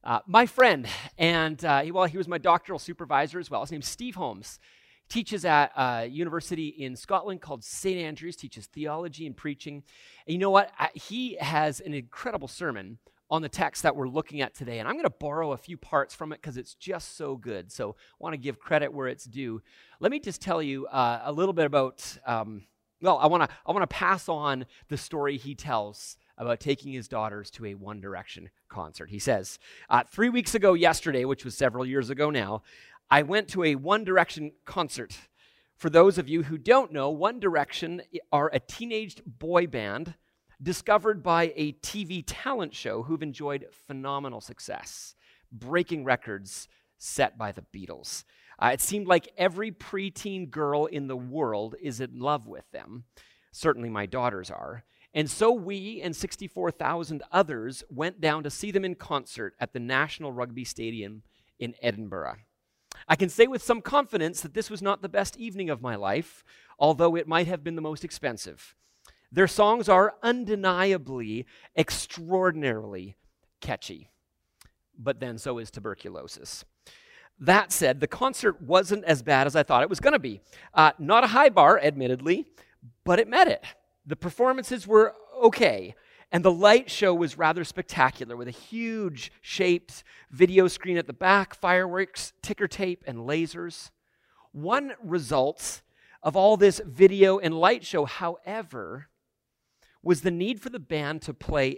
My friend, and he was my doctoral supervisor as well. His name's Steve Holmes. He teaches at a university in Scotland called St. Andrews, teaches theology and preaching. And you know what? He has an incredible sermon on the text that we're looking at today. And I'm going to borrow a few parts from it because it's just so good. So I want to give credit where it's due. Let me just tell you a little bit about, I want to pass on the story he tells about taking his daughters to a One Direction concert. He says, 3 weeks ago yesterday, which was several years ago now, I went to a One Direction concert. For those of you who don't know, One Direction are a teenage boy band discovered by a TV talent show who've enjoyed phenomenal success, breaking records set by the Beatles. It seemed like every preteen girl in the world is in love with them. Certainly my daughters are. And so we and 64,000 others went down to see them in concert at the National Rugby Stadium in Edinburgh. I can say with some confidence that this was not the best evening of my life, although it might have been the most expensive. Their songs are undeniably, extraordinarily catchy. But then so is tuberculosis. That said, the concert wasn't as bad as I thought it was going to be. Not a high bar, admittedly, but it met it. The performances were okay, and the light show was rather spectacular with a huge shaped video screen at the back, fireworks, ticker tape, and lasers. One result of all this video and light show, however, was the need for the band to play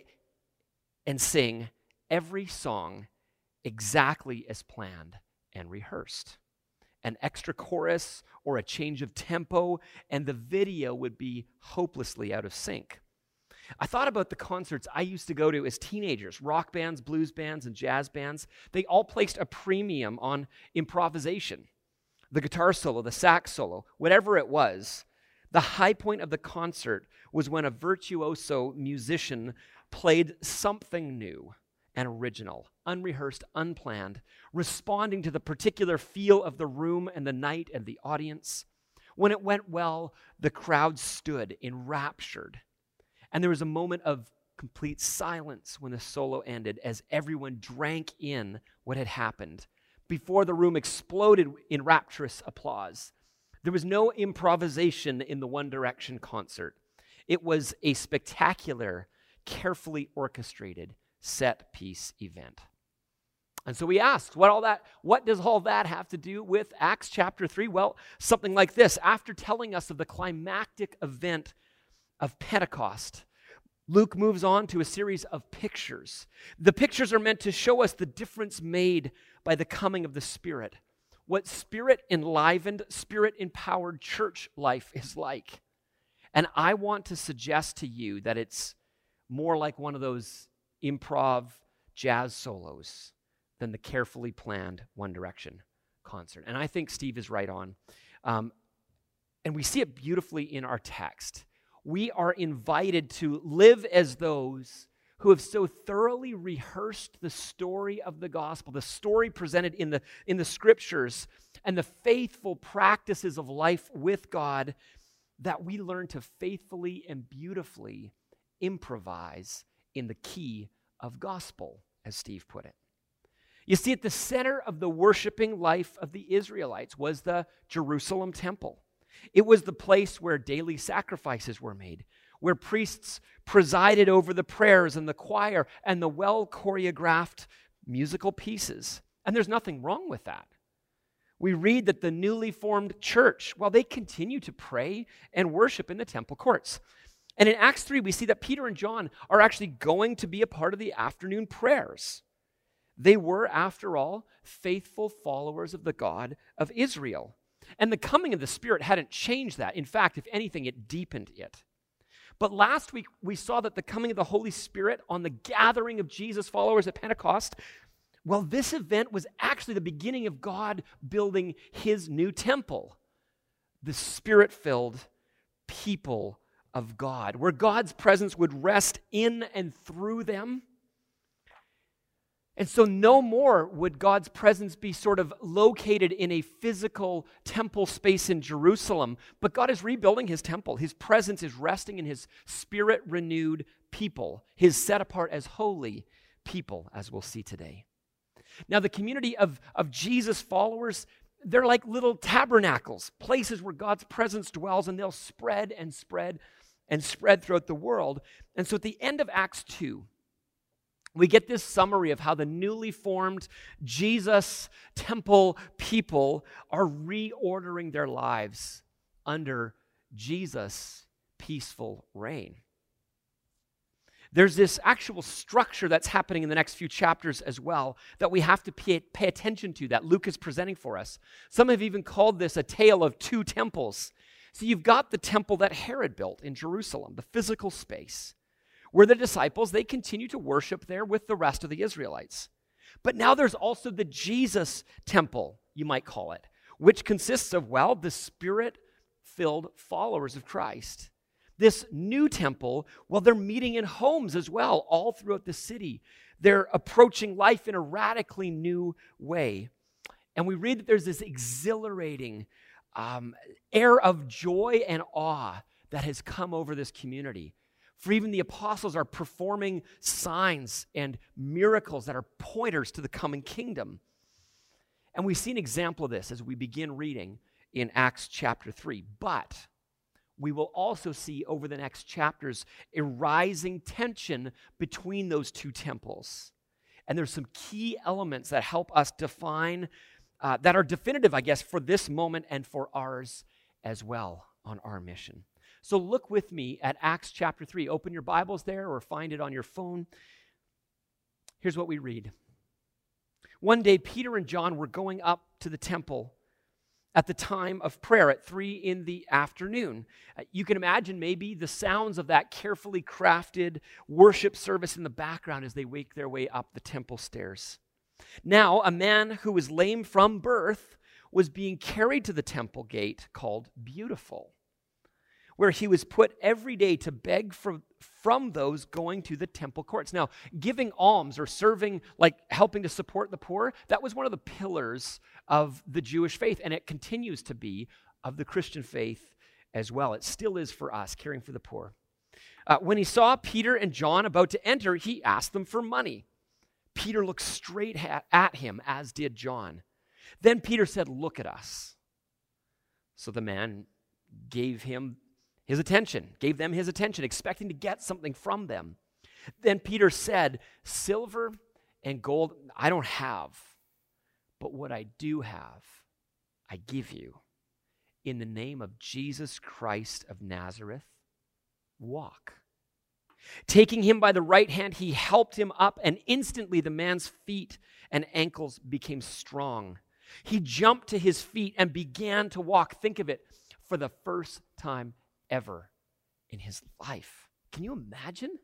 and sing every song exactly as planned and rehearsed. An extra chorus or a change of tempo, and the video would be hopelessly out of sync. I thought about the concerts I used to go to as teenagers, rock bands, blues bands, and jazz bands. They all placed a premium on improvisation. The guitar solo, the sax solo, whatever it was, the high point of the concert was when a virtuoso musician played something new and original, unrehearsed, unplanned, responding to the particular feel of the room and the night and the audience. When it went well, the crowd stood enraptured, and there was a moment of complete silence when the solo ended as everyone drank in what had happened before the room exploded in rapturous applause. There was no improvisation in the One Direction concert. It was a spectacular, carefully orchestrated set-piece event. And so we asked, what does all that have to do with Acts chapter 3? Well, something like this. After telling us of the climactic event of Pentecost, Luke moves on to a series of pictures. The pictures are meant to show us the difference made by the coming of the Spirit, what Spirit-enlivened, Spirit-empowered church life is like. And I want to suggest to you that it's more like one of those improv jazz solos than the carefully planned One Direction concert. And I think Steve is right on. And we see it beautifully in our text. We are invited to live as those who have so thoroughly rehearsed the story of the gospel, the story presented in the scriptures, and the faithful practices of life with God, that we learn to faithfully and beautifully improvise in the key of gospel, as Steve put it. You see, at the center of the worshiping life of the Israelites was the Jerusalem temple. It was the place where daily sacrifices were made, where priests presided over the prayers and the choir and the well-choreographed musical pieces. And there's nothing wrong with that. We read that the newly formed church, they continue to pray and worship in the temple courts. And in Acts 3, we see that Peter and John are actually going to be a part of the afternoon prayers. They were, after all, faithful followers of the God of Israel. And the coming of the Spirit hadn't changed that. In fact, if anything, it deepened it. But last week, we saw that the coming of the Holy Spirit on the gathering of Jesus followers at Pentecost, this event was actually the beginning of God building his new temple, the Spirit-filled people of God, where God's presence would rest in and through them. And so no more would God's presence be sort of located in a physical temple space in Jerusalem, but God is rebuilding his temple. His presence is resting in his Spirit-renewed people, his set apart as holy people, as we'll see today. Now, the community of Jesus followers, they're like little tabernacles, places where God's presence dwells, and they'll spread and spread and spread throughout the world. And so at the end of Acts 2, we get this summary of how the newly formed Jesus temple people are reordering their lives under Jesus' peaceful reign. There's this actual structure that's happening in the next few chapters as well that we have to pay attention to, that Luke is presenting for us. Some have even called this a tale of two temples. So you've got the temple that Herod built in Jerusalem, the physical space, where the disciples, they continue to worship there with the rest of the Israelites. But now there's also the Jesus temple, you might call it, which consists of, well, the Spirit-filled followers of Christ. This new temple, well, they're meeting in homes as well, all throughout the city. They're approaching life in a radically new way. And we read that there's this exhilarating air of joy and awe that has come over this community. For even the apostles are performing signs and miracles that are pointers to the coming kingdom. And we see an example of this as we begin reading in Acts chapter 3. But we will also see over the next chapters a rising tension between those two temples. And there's some key elements that help us define, that are definitive, I guess, for this moment and for ours as well on our mission. So look with me at Acts chapter 3. Open your Bibles there or find it on your phone. Here's what we read. One day, Peter and John were going up to the temple at the time of prayer at 3 in the afternoon. You can imagine maybe the sounds of that carefully crafted worship service in the background as they make their way up the temple stairs. Now, a man who was lame from birth was being carried to the temple gate called Beautiful, where he was put every day to beg from those going to the temple courts. Now, giving alms or serving, like helping to support the poor, that was one of the pillars of the Jewish faith, and it continues to be of the Christian faith as well. It still is for us, caring for the poor. When he saw Peter and John about to enter, he asked them for money. Peter looked straight at him, as did John. Then Peter said, "Look at us." So the man gave them his attention, expecting to get something from them. Then Peter said, "Silver and gold I don't have, but what I do have, I give you. In the name of Jesus Christ of Nazareth, walk." Taking him by the right hand, he helped him up, and instantly the man's feet and ankles became strong. He jumped to his feet and began to walk. Think of it, for the first time ever in his life. Can you imagine?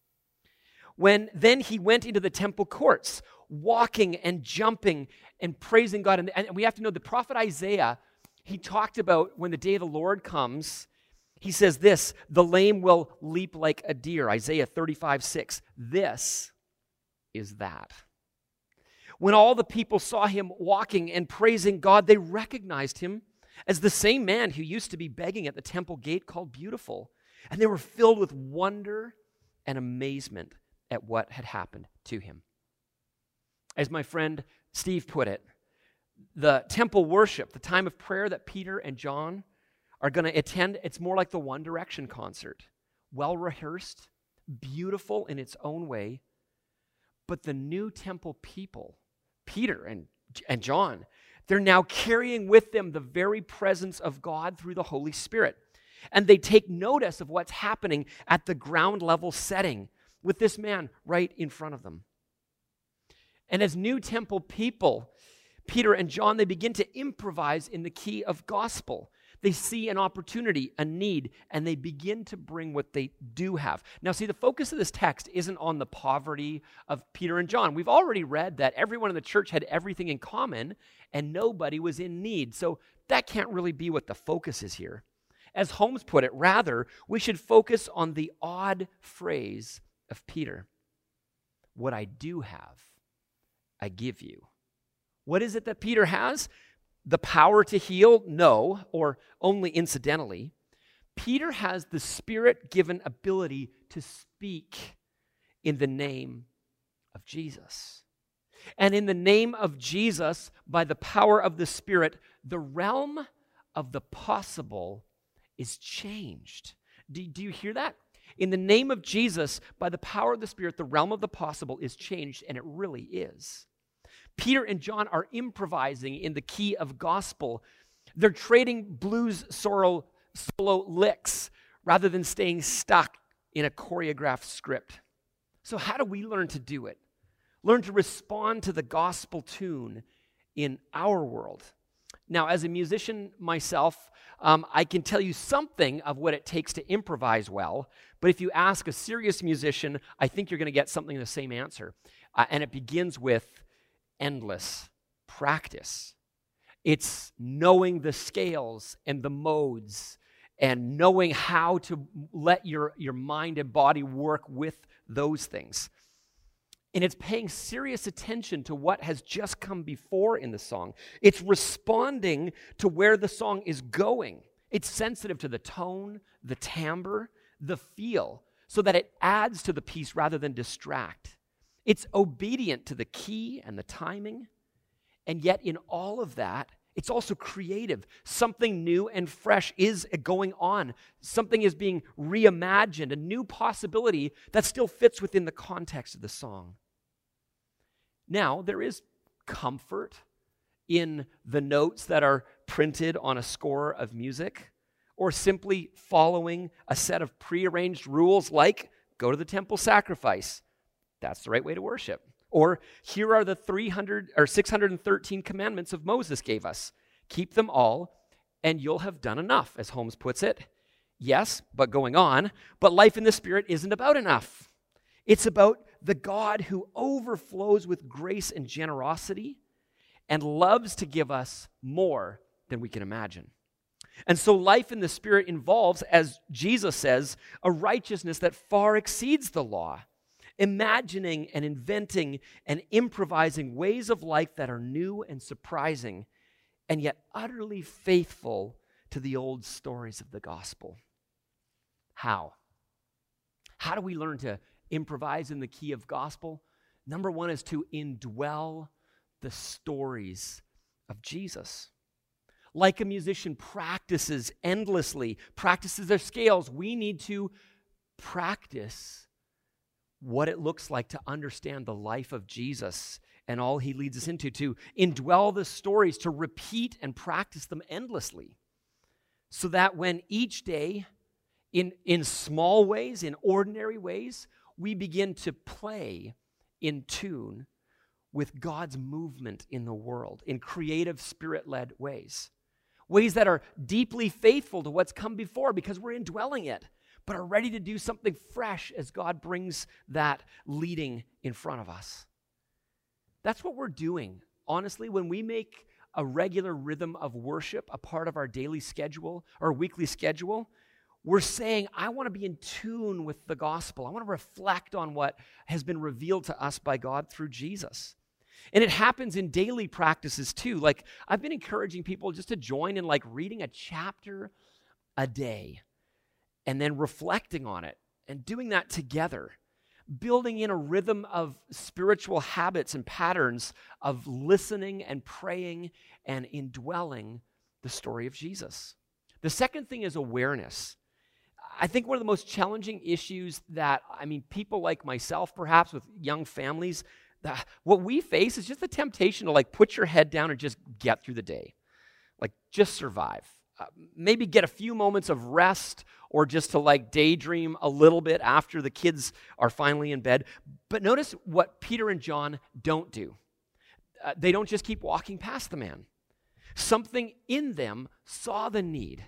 Then he went into the temple courts, walking and jumping and praising God. And we have to know the prophet Isaiah, he talked about when the day of the Lord comes, he says this, "The lame will leap like a deer," Isaiah 35:6. This is that. When all the people saw him walking and praising God, they recognized him as the same man who used to be begging at the temple gate called Beautiful. And they were filled with wonder and amazement at what had happened to him. As my friend Steve put it, the temple worship, the time of prayer that Peter and John are going to attend, it's more like the One Direction concert. Well-rehearsed, beautiful in its own way. But the new temple people, Peter and John, they're now carrying with them the very presence of God through the Holy Spirit. And they take notice of what's happening at the ground level setting with this man right in front of them. And as new temple people, Peter and John, they begin to improvise in the key of gospel. They see an opportunity, a need, and they begin to bring what they do have. Now, see, the focus of this text isn't on the poverty of Peter and John. We've already read that everyone in the church had everything in common and nobody was in need. So that can't really be what the focus is here. As Holmes put it, rather, we should focus on the odd phrase of Peter. What I do have, I give you. What is it that Peter has? The power to heal? No, or only incidentally. Peter has the Spirit-given ability to speak in the name of Jesus. And in the name of Jesus, by the power of the Spirit, the realm of the possible is changed. Do you hear that? In the name of Jesus, by the power of the Spirit, the realm of the possible is changed, and it really is. Peter and John are improvising in the key of gospel. They're trading blues solo licks rather than staying stuck in a choreographed script. So how do we learn to do it? Learn to respond to the gospel tune in our world. Now, as a musician myself, I can tell you something of what it takes to improvise well, but if you ask a serious musician, I think you're going to get something the same answer. And it begins with endless practice. It's knowing the scales and the modes and knowing how to let your mind and body work with those things. And it's paying serious attention to what has just come before in the song. It's responding to where the song is going. It's sensitive to the tone, the timbre, the feel, so that it adds to the piece rather than distract. It's obedient to the key and the timing. And yet in all of that, it's also creative. Something new and fresh is going on. Something is being reimagined, a new possibility that still fits within the context of the song. Now, there is comfort in the notes that are printed on a score of music, or simply following a set of prearranged rules like go to the temple sacrifice. That's the right way to worship. Or here are the 613 commandments of Moses gave us. Keep them all, and you'll have done enough, as Holmes puts it. Yes, but going on, but life in the Spirit isn't about enough. It's about the God who overflows with grace and generosity and loves to give us more than we can imagine. And so life in the Spirit involves, as Jesus says, a righteousness that far exceeds the law. Imagining and inventing and improvising ways of life that are new and surprising, and yet utterly faithful to the old stories of the gospel. How? How do we learn to improvise in the key of gospel? Number one is to indwell the stories of Jesus. Like a musician practices endlessly, practices their scales, we need to practice what it looks like to understand the life of Jesus and all he leads us into, to indwell the stories, to repeat and practice them endlessly, so that when each day, in small ways, in ordinary ways, we begin to play in tune with God's movement in the world, in creative, Spirit-led ways that are deeply faithful to what's come before because we're indwelling it, but are ready to do something fresh as God brings that leading in front of us. That's what we're doing. Honestly, when we make a regular rhythm of worship a part of our daily schedule or weekly schedule, we're saying, I want to be in tune with the gospel. I want to reflect on what has been revealed to us by God through Jesus. And it happens in daily practices too. Like, I've been encouraging people just to join in reading a chapter a day, and then reflecting on it and doing that together, building in a rhythm of spiritual habits and patterns of listening and praying and indwelling the story of Jesus. The second thing is awareness. I think one of the most challenging issues that, people like myself, perhaps with young families, what we face is just the temptation to put your head down and just get through the day. Just survive. Maybe get a few moments of rest or just to daydream a little bit after the kids are finally in bed. But notice what Peter and John don't do. They don't just keep walking past the man. Something in them saw the need.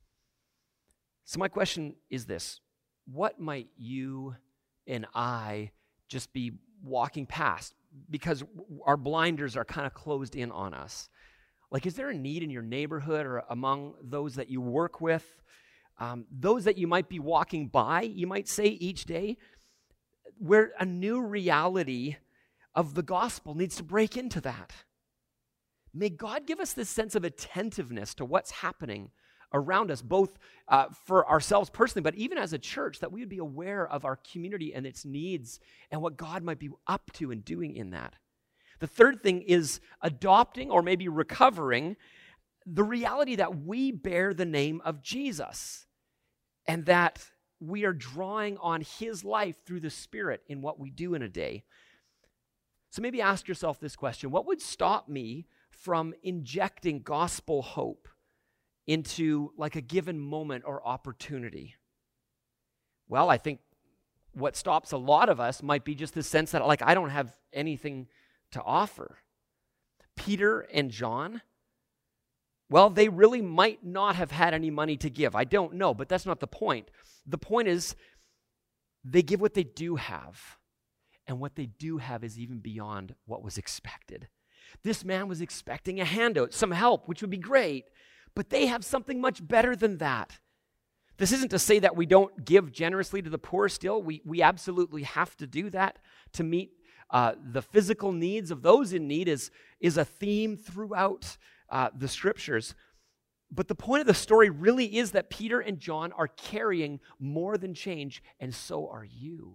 So my question is this: what might you and I just be walking past because our blinders are kind of closed in on us? Is there a need in your neighborhood or among those that you work with, those that you might be walking by, you might say each day, where a new reality of the gospel needs to break into that? May God give us this sense of attentiveness to what's happening around us, both for ourselves personally, but even as a church, that we would be aware of our community and its needs and what God might be up to and doing in that. The third thing is adopting or maybe recovering the reality that we bear the name of Jesus and that we are drawing on his life through the Spirit in what we do in a day. So maybe ask yourself this question: what would stop me from injecting gospel hope into like a given moment or opportunity? Well, I think what stops a lot of us might be just the sense that like I don't have anything to offer. Peter and John, well, they really might not have had any money to give. I don't know, but that's not the point. The point is they give what they do have, and what they do have is even beyond what was expected. This man was expecting a handout, some help, which would be great, but they have something much better than that. This isn't to say that we don't give generously to the poor still. We absolutely have to do that to meet the physical needs of those in need is a theme throughout the scriptures. But the point of the story really is that Peter and John are carrying more than change, and so are you.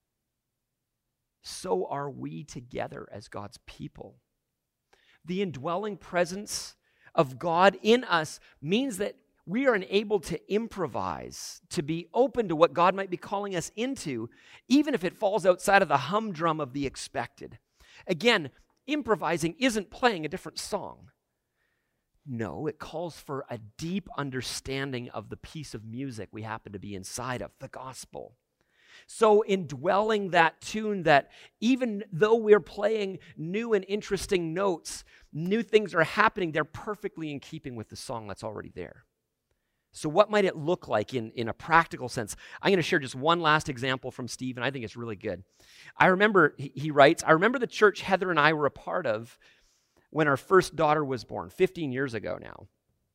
So are we together as God's people. The indwelling presence of God in us means that we are enabled to improvise, to be open to what God might be calling us into, even if it falls outside of the humdrum of the expected. Again, improvising isn't playing a different song. No, it calls for a deep understanding of the piece of music we happen to be inside of, the gospel. So indwelling that tune that even though we're playing new and interesting notes, new things are happening, they're perfectly in keeping with the song that's already there. So what might it look like in a practical sense? I'm going to share just one last example from Steve, and I think it's really good. I remember, he writes, I remember the church Heather and I were a part of when our first daughter was born, 15 years ago now.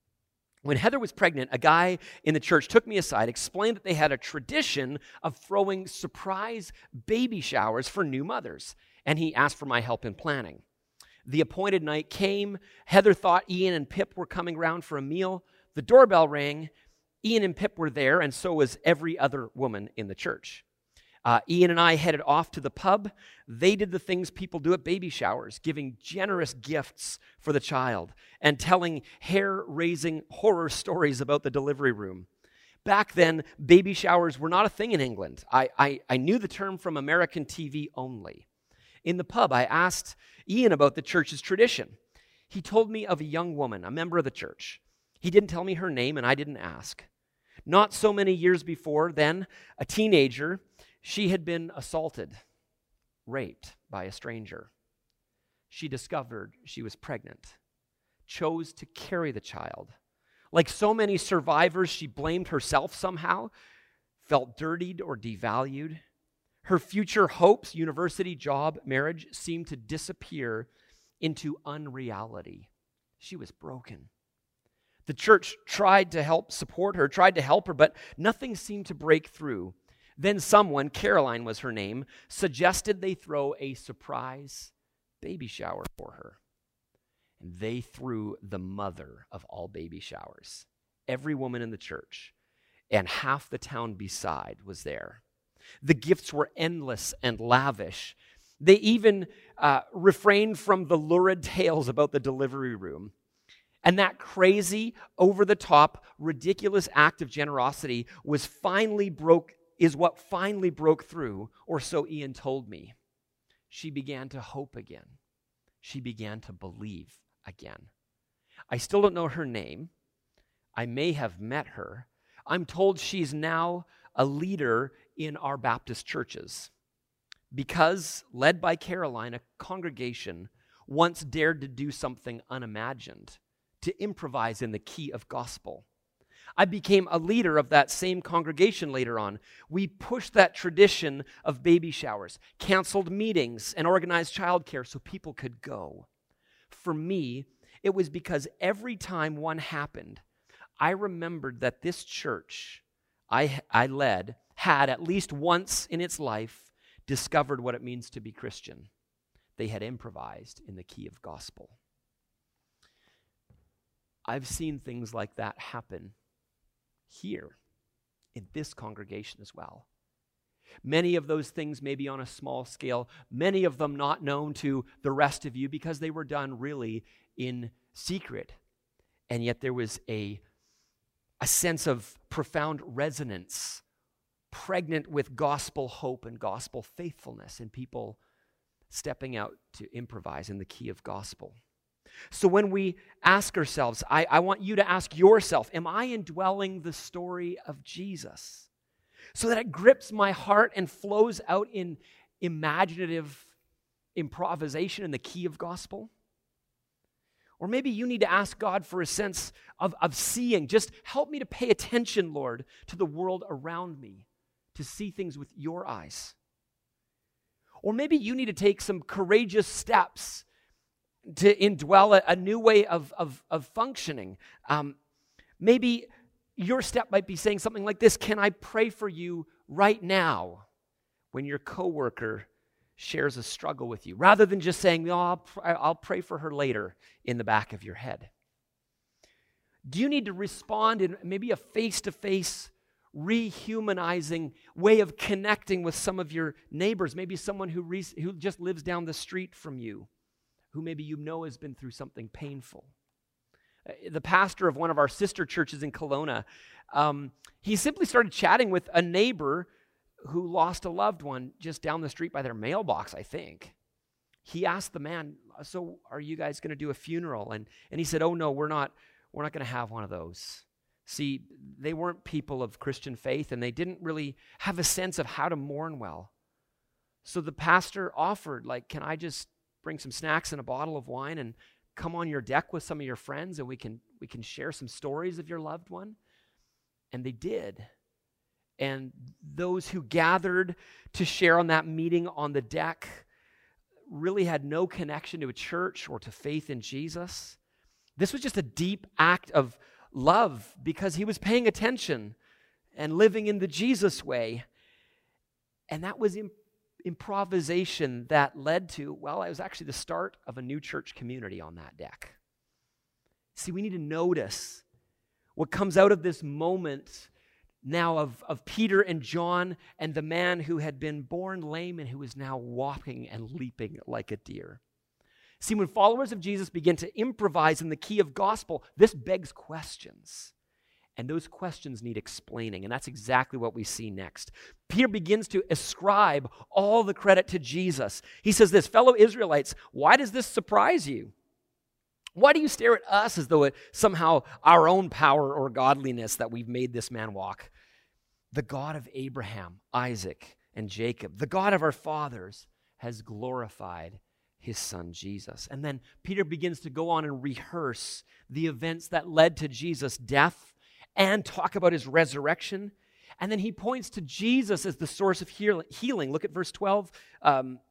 When Heather was pregnant, a guy in the church took me aside, explained that they had a tradition of throwing surprise baby showers for new mothers, and he asked for my help in planning. The appointed night came. Heather thought Ian and Pip were coming round for a meal. The doorbell rang. Ian and Pip were there, and so was every other woman in the church. Ian and I headed off to the pub. They did the things people do at baby showers, giving generous gifts for the child and telling hair-raising horror stories about the delivery room. Back then, baby showers were not a thing in England. I knew the term from American TV only. In the pub, I asked Ian about the church's tradition. He told me of a young woman, a member of the church. He didn't tell me her name, and I didn't ask. Not so many years before then, a teenager, she had been assaulted, raped by a stranger. She discovered she was pregnant, chose to carry the child. Like so many survivors, she blamed herself somehow, felt dirtied or devalued. Her future hopes, university, job, marriage, seemed to disappear into unreality. She was broken. The church tried to help support her, tried to help her, but nothing seemed to break through. Then someone, Caroline was her name, suggested they throw a surprise baby shower for her. And they threw the mother of all baby showers. Every woman in the church and half the town beside was there. The gifts were endless and lavish. They even refrained from the lurid tales about the delivery room. And that crazy, over-the-top, ridiculous act of generosity is what finally broke through, or so Ian told me. She began to hope again. She began to believe again. I still don't know her name. I may have met her. I'm told she's now a leader in our Baptist churches because, led by Caroline, a congregation once dared to do something unimagined, to improvise in the key of gospel. I became a leader of that same congregation later on. We pushed that tradition of baby showers, canceled meetings, and organized childcare so people could go. For me, it was because every time one happened, I remembered that this church I led had at least once in its life discovered what it means to be Christian. They had improvised in the key of gospel. I've seen things like that happen here in this congregation as well. Many of those things may be on a small scale, many of them not known to the rest of you because they were done really in secret. And yet there was a sense of profound resonance, pregnant with gospel hope and gospel faithfulness, and people stepping out to improvise in the key of gospel. So when we ask ourselves, I want you to ask yourself, am I indwelling the story of Jesus so that it grips my heart and flows out in imaginative improvisation in the key of gospel? Or maybe you need to ask God for a sense of seeing. Just help me to pay attention, Lord, to the world around me, to see things with your eyes. Or maybe you need to take some courageous steps to indwell a new way of functioning. Maybe your step might be saying something like this: can I pray for you right now when your coworker shares a struggle with you, rather than just saying, oh, I'll pray for her later in the back of your head? Do you need to respond in maybe a face-to-face, rehumanizing way of connecting with some of your neighbors, maybe someone who just lives down the street from you, who maybe you know has been through something painful? The pastor of one of our sister churches in Kelowna, he simply started chatting with a neighbor who lost a loved one just down the street by their mailbox, I think. He asked the man, so are you guys going to do a funeral? And he said, oh no, we're not going to have one of those. See, they weren't people of Christian faith, and they didn't really have a sense of how to mourn well. So the pastor offered, can I just bring some snacks and a bottle of wine and come on your deck with some of your friends, and we can share some stories of your loved one? And they did. And those who gathered to share on that meeting on the deck really had no connection to a church or to faith in Jesus. This was just a deep act of love because he was paying attention and living in the Jesus way. And that was improvisation that led to, well, it was actually the start of a new church community on that deck. See, we need to notice what comes out of this moment now of Peter and John and the man who had been born lame and who is now walking and leaping like a deer. See, when followers of Jesus begin to improvise in the key of gospel, this begs questions. And those questions need explaining, and that's exactly what we see next. Peter begins to ascribe all the credit to Jesus. He says this, fellow Israelites, why does this surprise you? Why do you stare at us as though it's somehow our own power or godliness that we've made this man walk? The God of Abraham, Isaac, and Jacob, the God of our fathers, has glorified his son Jesus. And then Peter begins to go on and rehearse the events that led to Jesus' death and talk about his resurrection. And then he points to Jesus as the source of healing. Look at verse 12. I'm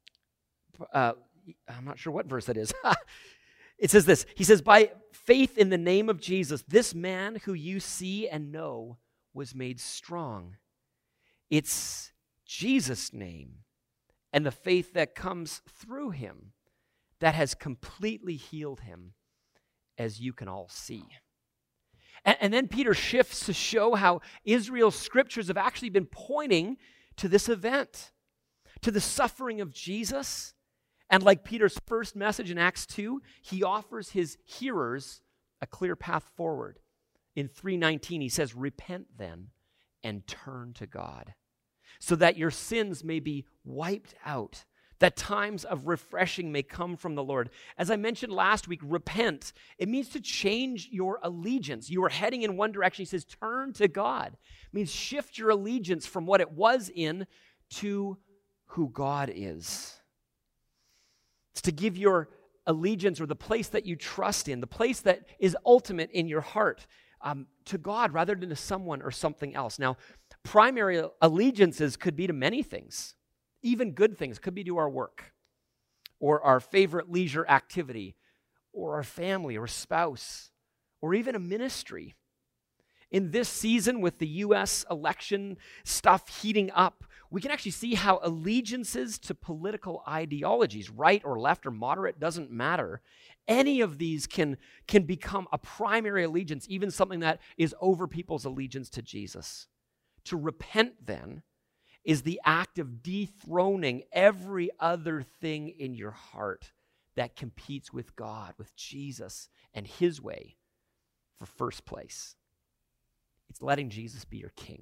not sure what verse that is. It says this. He says, by faith in the name of Jesus, this man who you see and know was made strong. It's Jesus' name and the faith that comes through him that has completely healed him, as you can all see. And then Peter shifts to show how Israel's scriptures have actually been pointing to this event, to the suffering of Jesus. And like Peter's first message in Acts 2, he offers his hearers a clear path forward. In 3:19, he says, repent then and turn to God, so that your sins may be wiped out, that times of refreshing may come from the Lord. As I mentioned last week, repent. It means to change your allegiance. You are heading in one direction. He says, turn to God. It means shift your allegiance from what it was in to who God is. It's to give your allegiance or the place that you trust in, the place that is ultimate in your heart, to God rather than to someone or something else. Now, primary allegiances could be to many things, even good things. Could be to our work or our favorite leisure activity or our family or spouse or even a ministry. In this season with the U.S. election stuff heating up, we can actually see how allegiances to political ideologies, right or left or moderate, doesn't matter. Any of these can become a primary allegiance, even something that is over people's allegiance to Jesus. To repent then is the act of dethroning every other thing in your heart that competes with God, with Jesus and his way for first place. It's letting Jesus be your king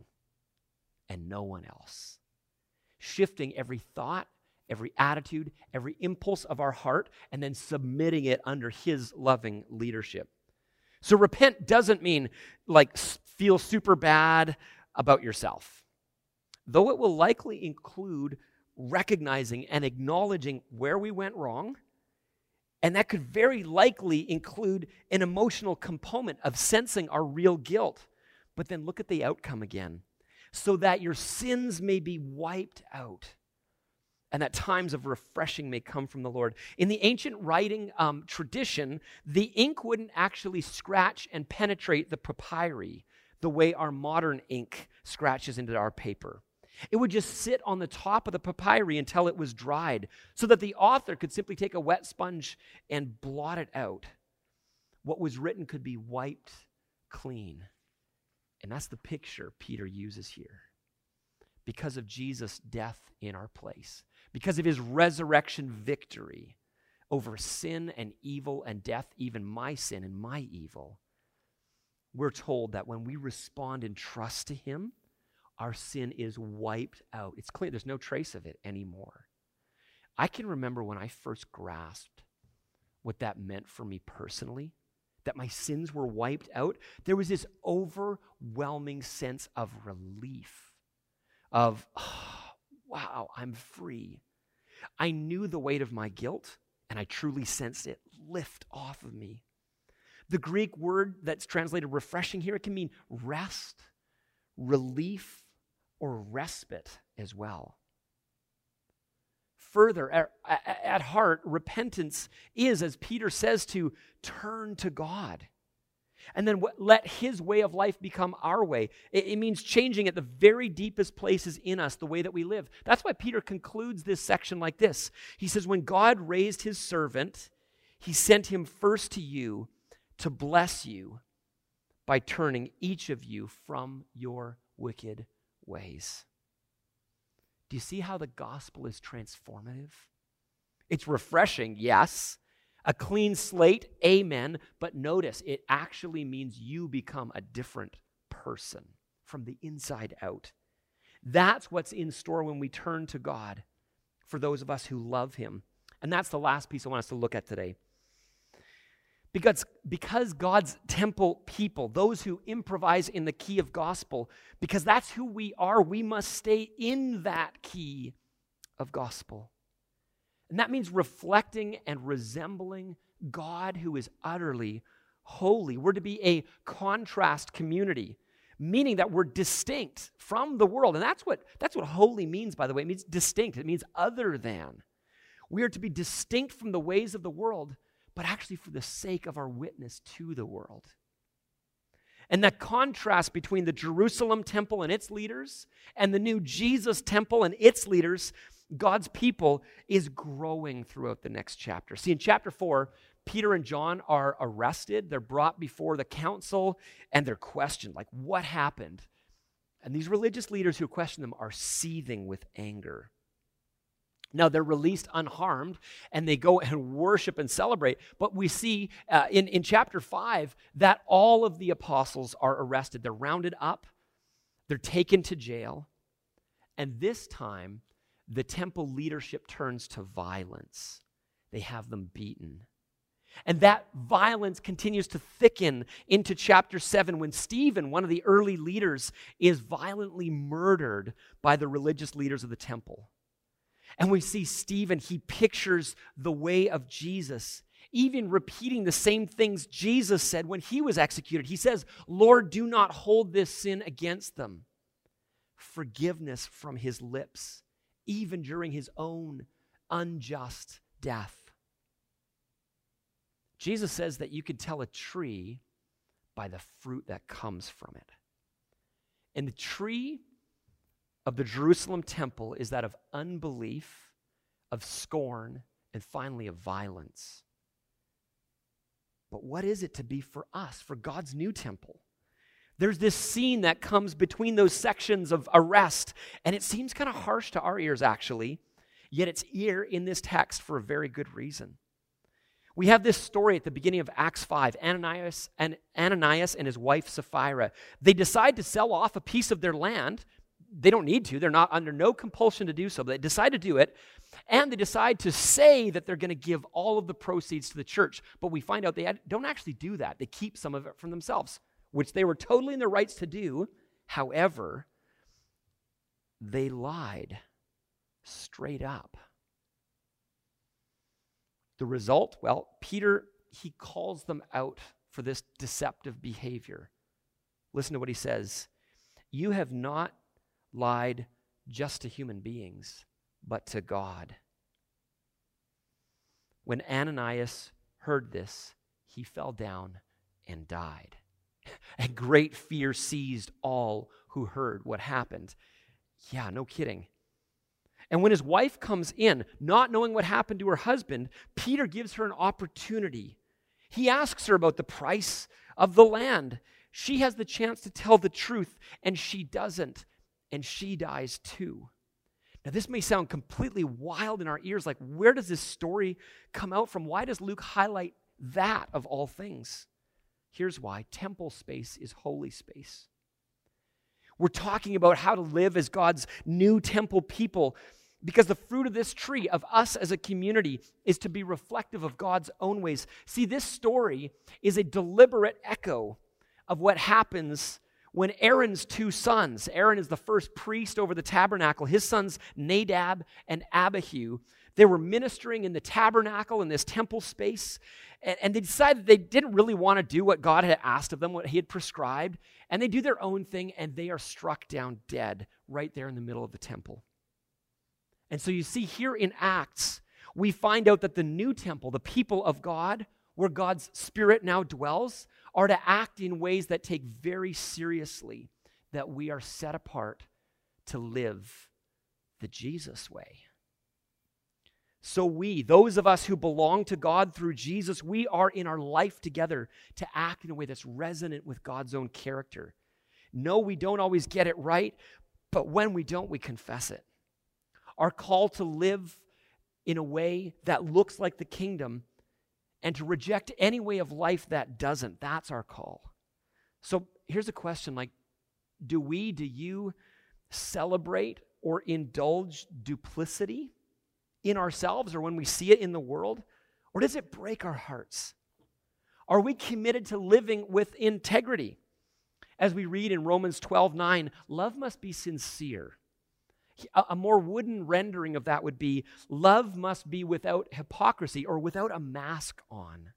and no one else. Shifting every thought, every attitude, every impulse of our heart, and then submitting it under his loving leadership. So repent doesn't mean like feel super bad about yourself, though it will likely include recognizing and acknowledging where we went wrong, and that could very likely include an emotional component of sensing our real guilt. But then look at the outcome again, so that your sins may be wiped out, and that times of refreshing may come from the Lord. In the ancient writing tradition, the ink wouldn't actually scratch and penetrate the papyri the way our modern ink scratches into our paper. It would just sit on the top of the papyri until it was dried, so that the author could simply take a wet sponge and blot it out. What was written could be wiped clean. And that's the picture Peter uses here. Because of Jesus' death in our place, because of his resurrection victory over sin and evil and death, even my sin and my evil, we're told that when we respond in trust to him, our sin is wiped out. It's clear, there's no trace of it anymore. I can remember when I first grasped what that meant for me personally, that my sins were wiped out. There was this overwhelming sense of relief, of, oh, wow, I'm free. I knew the weight of my guilt, and I truly sensed it lift off of me. The Greek word that's translated refreshing here, it can mean rest, relief, or respite as well. Further, at heart, repentance is, as Peter says, to turn to God. And then let his way of life become our way. It means changing at the very deepest places in us the way that we live. That's why Peter concludes this section like this. He says, when God raised his servant, he sent him first to you to bless you by turning each of you from your wicked ways. Do you see how the gospel is transformative? It's refreshing, yes. A clean slate, amen. But notice, it actually means you become a different person from the inside out. That's what's in store when we turn to God for those of us who love him. And that's the last piece I want us to look at today. Because God's temple people, those who improvise in the key of gospel, because that's who we are, we must stay in that key of gospel. And that means reflecting and resembling God who is utterly holy. We're to be a contrast community, meaning that we're distinct from the world. And that's what holy means, by the way. It means distinct. It means other than. We are to be distinct from the ways of the world, but actually for the sake of our witness to the world. And that contrast between the Jerusalem temple and its leaders and the new Jesus temple and its leaders, God's people, is growing throughout the next chapter. See, in chapter 4, Peter and John are arrested. They're brought before the council and they're questioned, like, what happened? And these religious leaders who question them are seething with anger. Now, they're released unharmed, and they go and worship and celebrate. But we see in chapter 5 that all of the apostles are arrested. They're rounded up. They're taken to jail. And this time, the temple leadership turns to violence. They have them beaten. And that violence continues to thicken into chapter 7 when Stephen, one of the early leaders, is violently murdered by the religious leaders of the temple. And we see Stephen, he pictures the way of Jesus, even repeating the same things Jesus said when he was executed. He says, Lord, do not hold this sin against them. Forgiveness from his lips, even during his own unjust death. Jesus says that you can tell a tree by the fruit that comes from it. And the tree of the Jerusalem temple is that of unbelief, of scorn, and finally of violence. But what is it to be for us, for God's new temple? There's this scene that comes between those sections of arrest, and it seems kind of harsh to our ears, actually, yet it's here in this text for a very good reason. We have this story at the beginning of Acts 5, Ananias and his wife Sapphira. They decide to sell off a piece of their land. They don't need to. They're not under no compulsion to do so, but they decide to do it, and they decide to say that they're going to give all of the proceeds to the church. But we find out they don't actually do that. They keep some of it for themselves, which they were totally in their rights to do. However, they lied straight up. The result, well, Peter, he calls them out for this deceptive behavior. Listen to what he says. You have not lied just to human beings, but to God. When Ananias heard this, he fell down and died. And great fear seized all who heard what happened. Yeah, no kidding. And when his wife comes in, not knowing what happened to her husband, Peter gives her an opportunity. He asks her about the price of the land. She has the chance to tell the truth, and she doesn't, and she dies too. Now, this may sound completely wild in our ears, like where does this story come out from? Why does Luke highlight that of all things? Here's why. Temple space is holy space. We're talking about how to live as God's new temple people, because the fruit of this tree, of us as a community, is to be reflective of God's own ways. See, this story is a deliberate echo of what happens when Aaron's two sons, Aaron is the first priest over the tabernacle, his sons Nadab and Abihu, they were ministering in the tabernacle in this temple space, and they decided they didn't really want to do what God had asked of them, what he had prescribed, and they do their own thing, and they are struck down dead right there in the middle of the temple. And so you see here in Acts, we find out that the new temple, the people of God, where God's Spirit now dwells, are to act in ways that take very seriously that we are set apart to live the Jesus way. So we, those of us who belong to God through Jesus, we are in our life together to act in a way that's resonant with God's own character. No, we don't always get it right, but when we don't, we confess it. Our call to live in a way that looks like the kingdom and to reject any way of life that doesn't, that's our call. So here's a question, like, do you celebrate or indulge duplicity in ourselves or when we see it in the world? Or does it break our hearts? Are we committed to living with integrity? As we read in Romans 12:9, love must be sincere. A more wooden rendering of that would be, love must be without hypocrisy or without a mask on.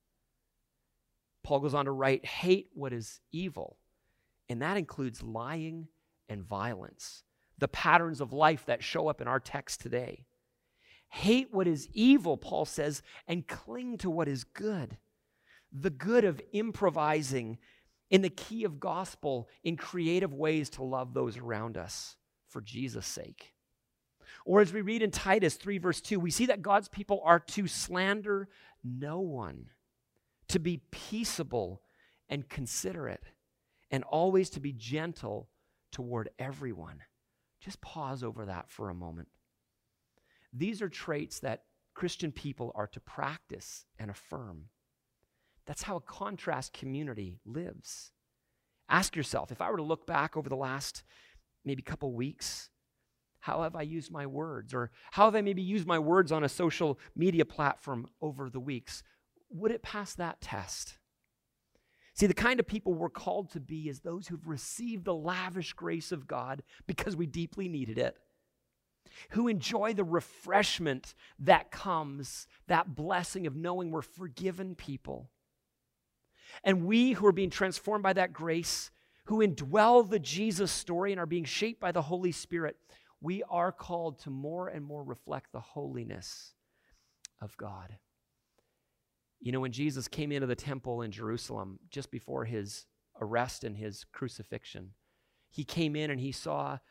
Paul goes on to write, hate what is evil. And that includes lying and violence, the patterns of life that show up in our text today. Hate what is evil, Paul says, and cling to what is good. The good of improvising in the key of gospel in creative ways to love those around us for Jesus' sake. Or as we read in Titus 3 verse 2, we see that God's people are to slander no one, to be peaceable and considerate, and always to be gentle toward everyone. Just pause over that for a moment. These are traits that Christian people are to practice and affirm. That's how a contrast community lives. Ask yourself, if I were to look back over the last maybe couple weeks, how have I used my words? Or how have I maybe used my words on a social media platform over the weeks? Would it pass that test? See, the kind of people we're called to be is those who've received the lavish grace of God because we deeply needed it, who enjoy the refreshment that comes, that blessing of knowing we're forgiven people. And we who are being transformed by that grace, who indwell the Jesus story and are being shaped by the Holy Spirit, we are called to more and more reflect the holiness of God. You know, when Jesus came into the temple in Jerusalem just before his arrest and his crucifixion, he came in and he saw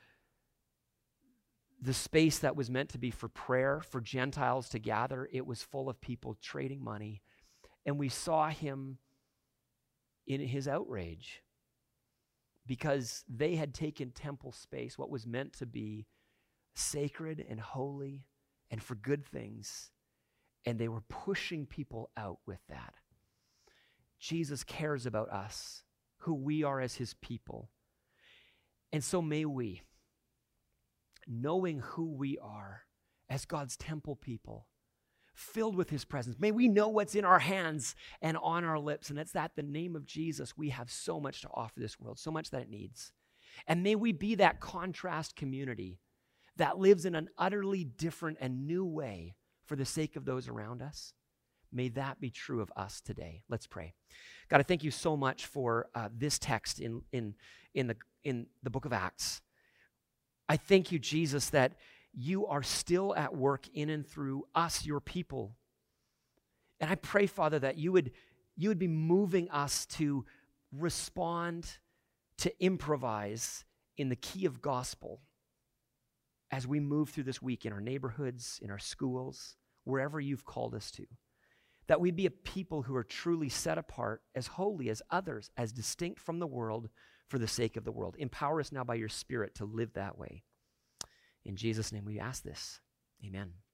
the space that was meant to be for prayer, for Gentiles to gather. It was full of people trading money. And we saw him in his outrage because they had taken temple space, what was meant to be sacred and holy and for good things, and they were pushing people out with that. Jesus cares about us, who we are as his people. And so may we, knowing who we are as God's temple people, filled with his presence, may we know what's in our hands and on our lips, and it's that the name of Jesus, we have so much to offer this world, so much that it needs. And may we be that contrast community that lives in an utterly different and new way for the sake of those around us. May that be true of us today. Let's pray. God, I thank you so much for this text in the book of Acts. I thank you, Jesus, that you are still at work in and through us, your people. And I pray, Father, that you would be moving us to respond, to improvise in the key of gospel as we move through this week in our neighborhoods, in our schools, wherever you've called us to. That we'd be a people who are truly set apart, as holy as others, as distinct from the world for the sake of the world. Empower us now by your Spirit to live that way. In Jesus' name we ask this. Amen.